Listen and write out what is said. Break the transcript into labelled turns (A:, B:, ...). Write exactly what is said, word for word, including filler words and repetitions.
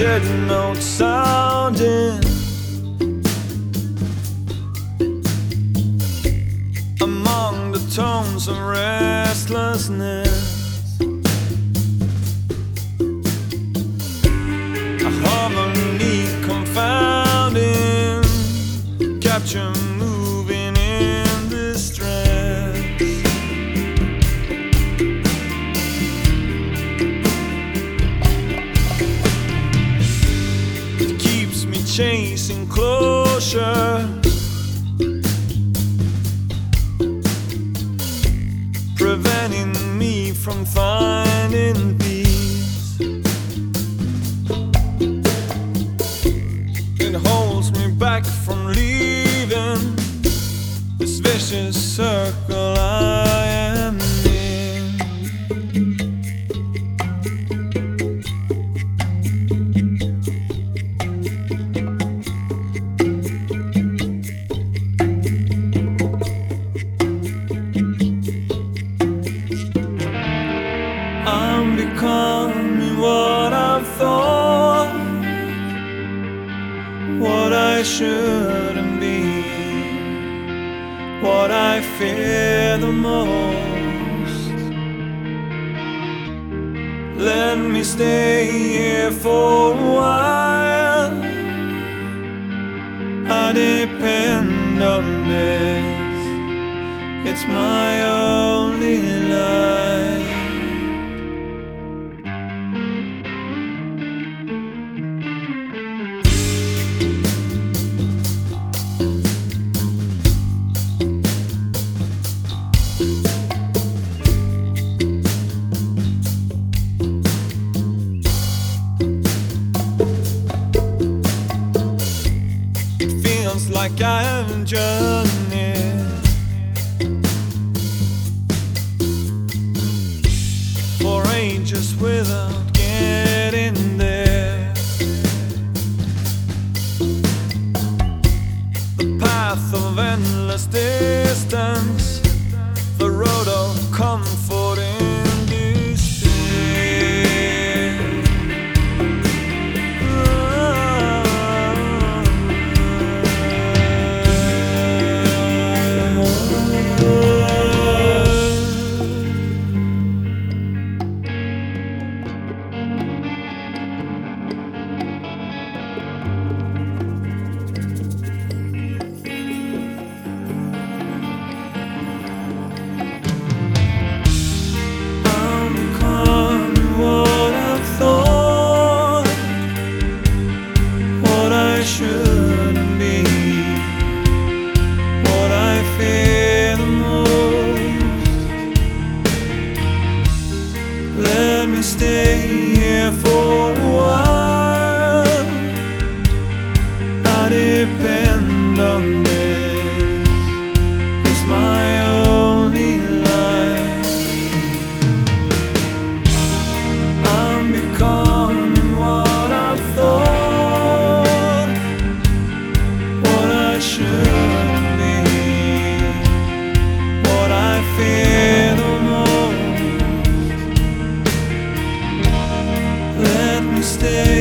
A: haunted notes sounding among the tones of restlessness. A harmony confounding, capture moving in distress. It keeps me chasing closure, preventing me from finding peace. It holds me back from leaving this vicious circle I am in. I'm becoming what I've thought, what I shouldn't be, what I fear the most. Let me stay here for a while. I depend on this, it's my only life. Like I haven't journeyed for ages without getting there. The path of endless distance, the road of comfort in despair. Shouldn't be, what I fear the most. Let me stay here for a while. I depend on this, it's my only life. I'm becoming what I thought shouldn't be, what I fear the most. Let me stay